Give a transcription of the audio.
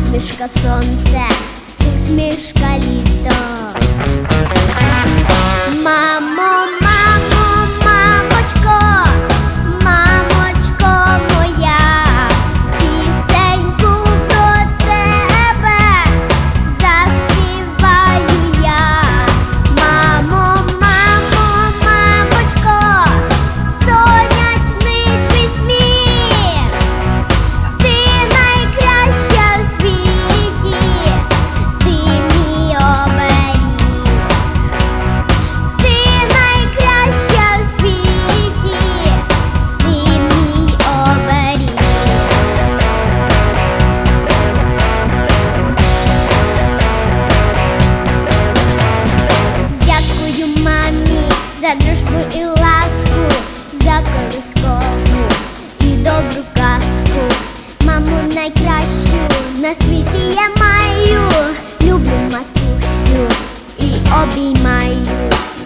усмішка сонце, усмішка літо. Мамо, мамо, мамочко, мамочко моя, пісеньку про тебе заспіваю я. Мамо, мамо, мамочко, сонячний твій сміх, ти найкраща в світі, ти мій оберіг. Ти найкраща в світі, ти мій оберіг. Дякую мамі за дружбу і ласку, за колискову і добру казку. Маму найкращу на світі я маю, люблю матусю і обіймаю.